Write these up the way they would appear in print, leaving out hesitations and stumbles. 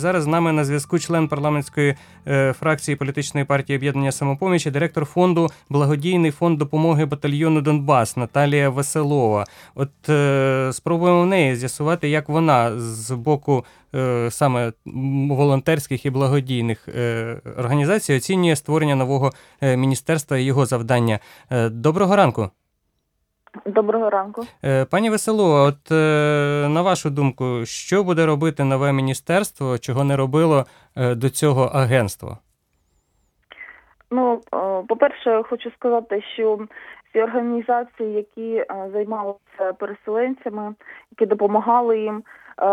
Зараз з нами на зв'язку член парламентської фракції політичної партії «Об'єднання «Самопоміч» і директор фонду «Благодійний фонд допомоги батальйону Донбас» Наталія Веселова. От спробуємо в неї з'ясувати, як вона з боку саме волонтерських і благодійних організацій оцінює створення нового міністерства і його завдання. Доброго ранку. Доброго ранку. Пані Веселова, от на вашу думку, що буде робити нове міністерство, чого не робило до цього агентство? Ну, по-перше, хочу сказати, що всі організації, які займалися переселенцями, які допомагали їм,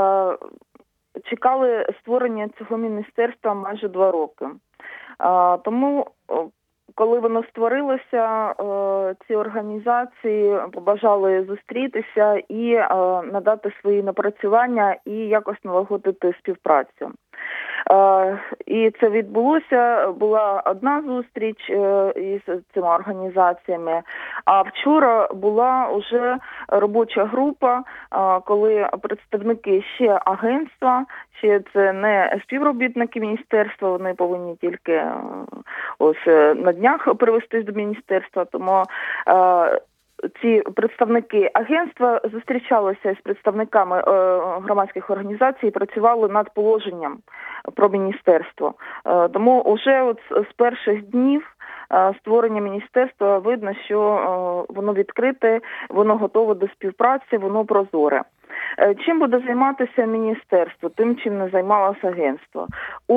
чекали створення цього міністерства майже 2 роки. Тому, коли воно створилося, ці організації побажали зустрітися і надати свої напрацювання і якось налагодити співпрацю. І це відбулося, була одна зустріч із цими організаціями, а вчора була вже робоча група, коли представники ще агентства, ще це не співробітники міністерства, вони повинні тільки ось на днях привестись до міністерства, тому ці представники агентства зустрічалися з представниками громадських організацій і працювали над положенням про міністерство. Тому вже от з перших днів створення міністерства видно, що воно відкрите, воно готове до співпраці, воно прозоре. Чим буде займатися міністерство? Тим, чим не займалося агентство.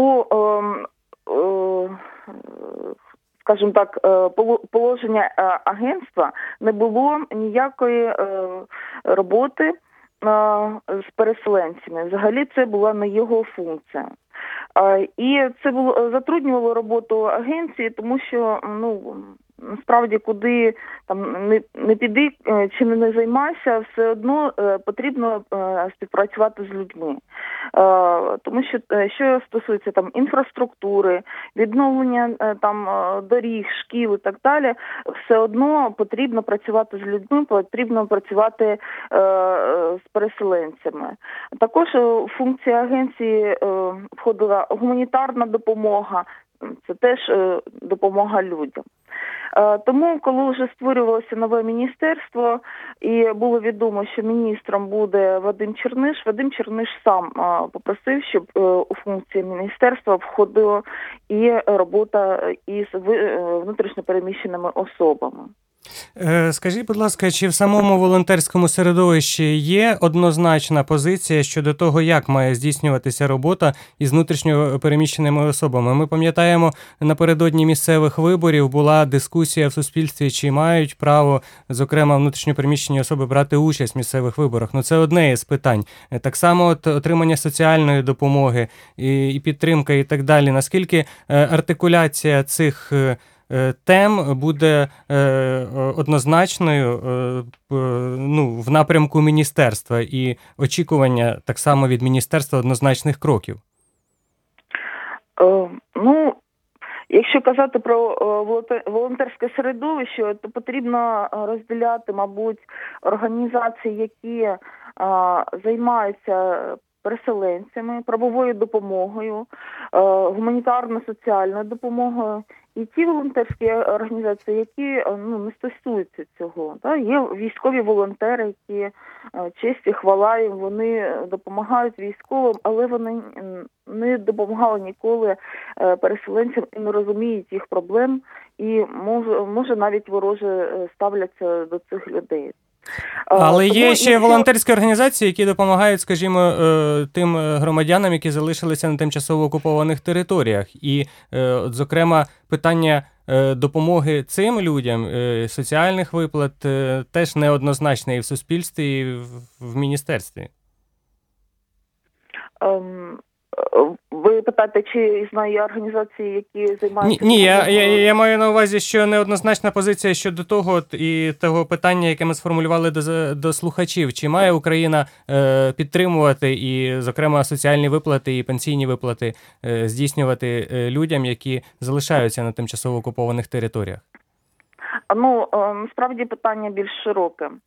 Скажімо так, положення агентства не було ніякої роботи з переселенцями. Взагалі це була не його функція. І це затруднювало роботу агенції, тому що, насправді, куди там не піди, чим не займайся, все одно потрібно співпрацювати з людьми. Тому що стосується там інфраструктури, відновлення там доріг, шкіл і так далі, все одно потрібно працювати з людьми, потрібно працювати з переселенцями. Також функція агенції входила гуманітарна допомога, це теж допомога людям. Тому, коли вже створювалося нове міністерство і було відомо, що міністром буде Вадим Черниш сам попросив, щоб у функції міністерства входила і робота із внутрішньо переміщеними особами. Скажіть, будь ласка, чи в самому волонтерському середовищі є однозначна позиція щодо того, як має здійснюватися робота із внутрішньо переміщеними особами? Ми пам'ятаємо, напередодні місцевих виборів була дискусія в суспільстві, чи мають право, зокрема, внутрішньо переміщені особи брати участь в місцевих виборах. Це одне із питань. Так само отримання соціальної допомоги і підтримка і так далі. Наскільки артикуляція цих тем буде однозначною в напрямку міністерства і очікування так само від міністерства однозначних кроків? Якщо казати про волонтерське середовище, то потрібно розділяти, мабуть, організації, які займаються переселенцями, правовою допомогою, гуманітарно-соціальною допомогою, і ті волонтерські організації, які не стосуються цього. Є військові волонтери, які, честь і хвала їм, вони допомагають військовим, але вони не допомагали ніколи переселенцям і не розуміють їх проблем, і може навіть вороже ставляться до цих людей. Але є ще волонтерські організації, які допомагають, скажімо, тим громадянам, які залишилися на тимчасово окупованих територіях. І, зокрема, питання допомоги цим людям, соціальних виплат, теж неоднозначне і в суспільстві, і в міністерстві. Ви питаєте, чи знаю організації, які займаються... Ні, я маю на увазі, що неоднозначна позиція щодо того і того питання, яке ми сформулювали до слухачів. Чи має Україна підтримувати і, зокрема, соціальні виплати і пенсійні виплати здійснювати людям, які залишаються на тимчасово окупованих територіях? Насправді питання більш широке.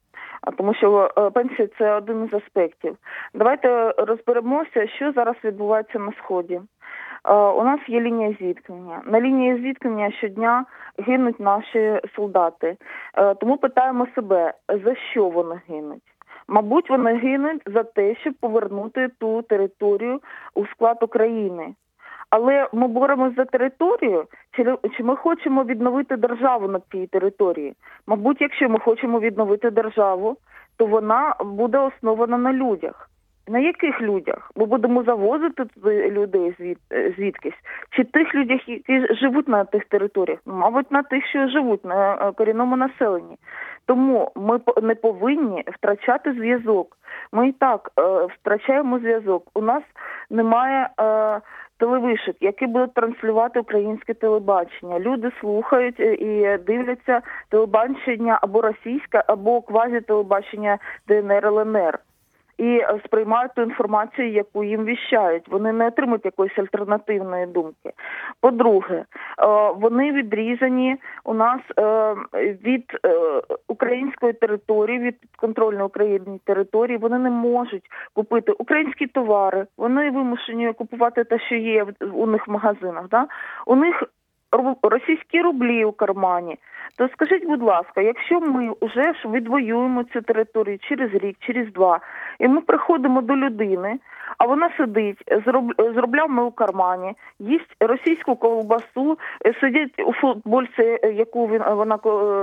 тому що пенсія – це один із аспектів. Давайте розберемося, що зараз відбувається на Сході. У нас є лінія зіткнення. На лінії зіткнення щодня гинуть наші солдати. Тому питаємо себе, за що вони гинуть? Мабуть, вони гинуть за те, щоб повернути ту територію у склад України. Але ми боремося за територію, чи ми хочемо відновити державу на цій території? Мабуть, якщо ми хочемо відновити державу, то вона буде основана на людях. На яких людях? Ми будемо завозити туди людей звідкись? Чи тих людях, які живуть на тих територіях? Мабуть, на тих, що живуть, на корінному населенні. Тому ми не повинні втрачати зв'язок. Ми і так втрачаємо зв'язок. У нас немає телевишок, які будуть транслювати українське телебачення. Люди слухають і дивляться телебачення або російське, або квазітелебачення ДНР, ЛНР. І сприймають ту інформацію, яку їм віщають. Вони не отримують якоїсь альтернативної думки. По-друге, вони відрізані у нас від української території, від підконтрольної Україні території. Вони не можуть купити українські товари. Вони вимушені купувати те, що є у них в магазинах. Да? У них російські рублі у кармані. То скажіть, будь ласка, якщо ми вже ж відвоюємо цю територію через рік, через два, і ми приходимо до людини, а вона сидить з рублями у кармані, їсть російську ковбасу, сидить у футбольці, яку вона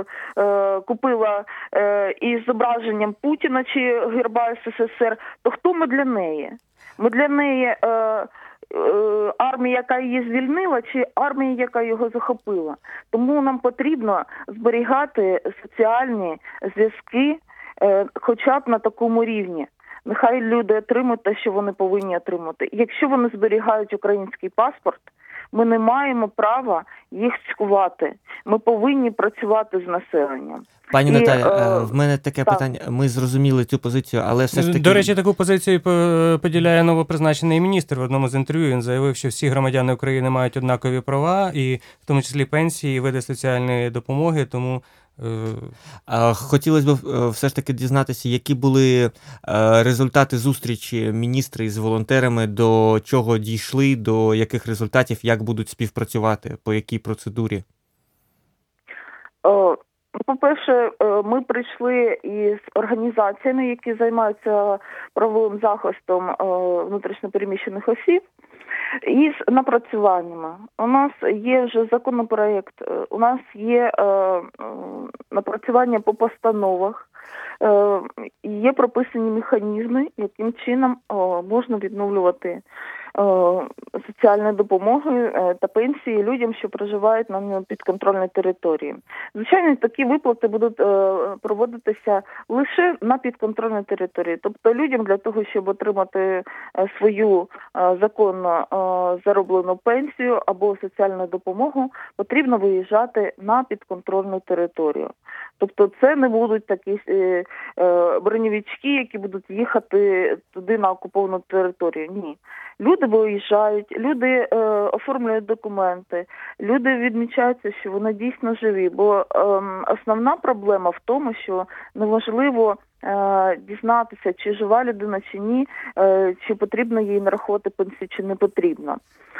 купила із зображенням Путіна чи герба СССР, то хто ми для неї? Ми для неї армія, яка її звільнила, чи армія, яка його захопила. Тому нам потрібно зберігати соціальні зв'язки хоча б на такому рівні. Нехай люди отримують те, що вони повинні отримати. Якщо вони зберігають український паспорт, ми не маємо права їх цькувати. Ми повинні працювати з населенням. Пані Наталя, в мене таке питання. Ми зрозуміли цю позицію, але все ж таки... До речі, таку позицію поділяє новопризначений міністр. В одному з інтерв'ю він заявив, що всі громадяни України мають однакові права, і в тому числі пенсії, і види соціальної допомоги, тому... Хотілося б все ж таки дізнатися, які були результати зустрічі міністра із волонтерами, до чого дійшли, до яких результатів, як будуть співпрацювати, по якій процедурі? По-перше, ми прийшли із організаціями, які займаються правовим захистом внутрішньопереміщених осіб, із напрацюваннями. У нас є вже законопроект, у нас є напрацювання по постановах, є прописані механізми, яким чином можна відновлювати соціальної допомоги та пенсії людям, що проживають на підконтрольній території. Звичайно, такі виплати будуть проводитися лише на підконтрольній території. Тобто людям для того, щоб отримати свою законно зароблену пенсію або соціальну допомогу, потрібно виїжджати на підконтрольну територію. Тобто це не будуть такі бронєвички, які будуть їхати туди на окуповану територію. Ні. Люди виїжджають, люди оформлюють документи, люди відмічаються, що вони дійсно живі. Бо основна проблема в тому, що неможливо дізнатися, чи жива людина, чи ні, чи потрібно їй нарахувати пенсію, чи не потрібно.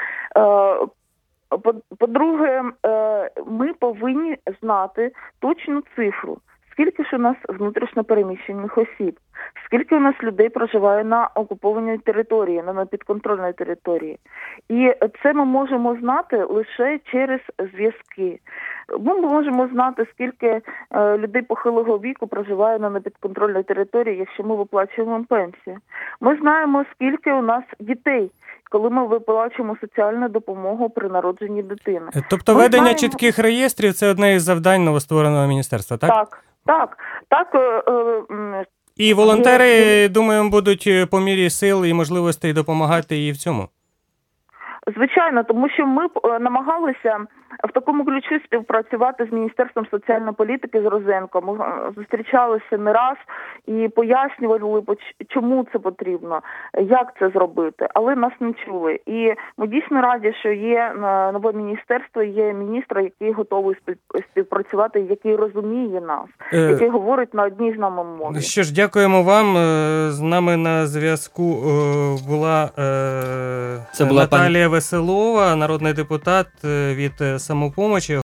По-друге, ми повинні знати точну цифру. Скільки ж у нас внутрішньопереміщених осіб? Скільки у нас людей проживає на окупованій території, на підконтрольній території? І це ми можемо знати лише через зв'язки. Ми можемо знати, скільки людей похилого віку проживає на непідконтрольній території, якщо ми виплачуємо пенсію. Ми знаємо, скільки у нас дітей, коли ми виплачуємо соціальну допомогу при народженні дитини. Тобто ведення чітких реєстрів – це одне із завдань новоствореного міністерства, так? Так. І волонтери, думаю, будуть по мірі сил і можливостей допомагати і в цьому. Звичайно, тому що ми намагалися в такому ключі співпрацювати з Міністерством соціальної політики з Розенко. Ми зустрічалися не раз і пояснювали, чому це потрібно, як це зробити, але нас не чули. І ми дійсно раді, що є нове міністерство, є міністр, який готовий співпрацювати, який розуміє нас, який говорить на одній з нами мові. Що ж, дякуємо вам. З нами на зв'язку була Наталія Веселова, народний депутат від «Самопомочі».